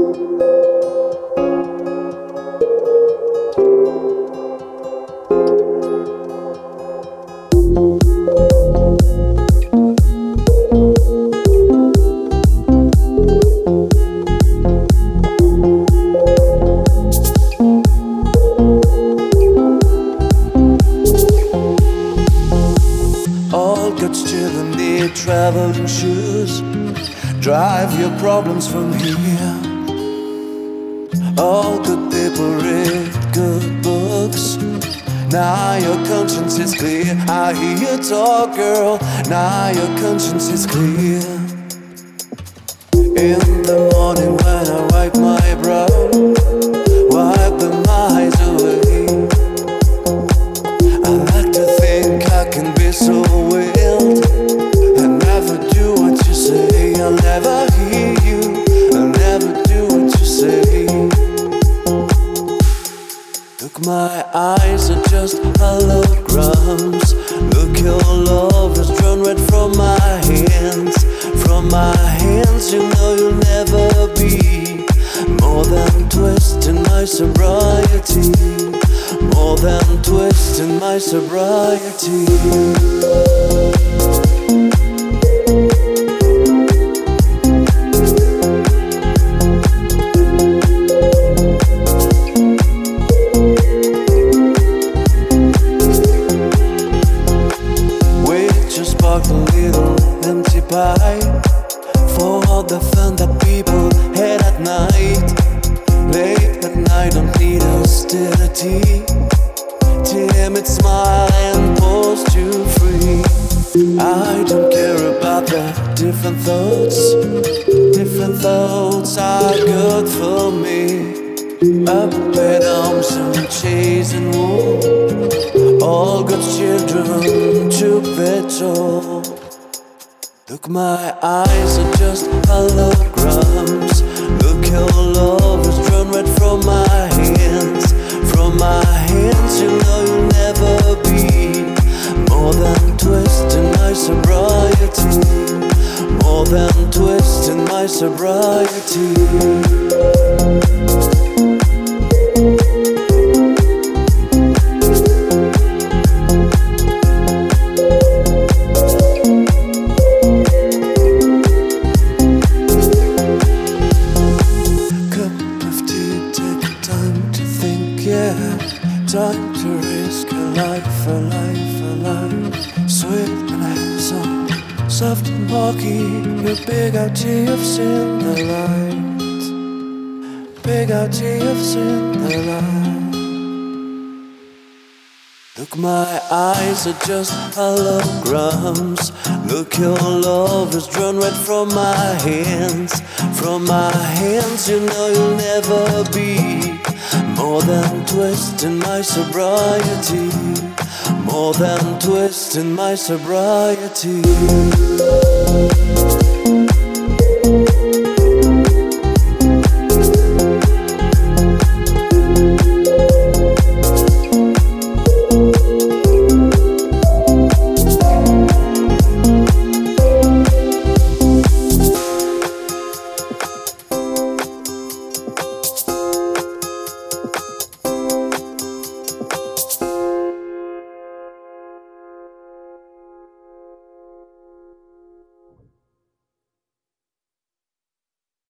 All good children need traveling shoes. Drive your problems from here. All good people read good books. Now your conscience is clear. I hear you talk, girl. Now your conscience is clear. In the morning when I wipe my brow, wipe the eyes away. I like to think I can be so wild and never do what you say. I'll never hear you, I'll never do what you say. Look, my eyes are just holograms. Look, your love has drawn red from my hands. From my hands, you know you'll never be more than twist in my sobriety. More than twist in my sobriety. A little empty pie for all the fun that people had at night. Late at night, don't need hostility. Timid smile and post you free. I don't care about the different thoughts. Different thoughts are good for me. Up at arms and chasing wool. All good children took their toll. Look, my eyes are just holograms. Look, your love is drawn red from my hands. From my hands, you know you'll never be more than twist in my sobriety. More than twist in my sobriety. Time to risk a life, a life, a life. Sweet and handsome, soft and bulky. Your big out tea of sin, the light. Big out tea of sin, the light. Look, my eyes are just holograms. Look, your love is drawn red from my hands. From my hands, you know you'll never be more than twist in my sobriety. More than twist in my sobriety.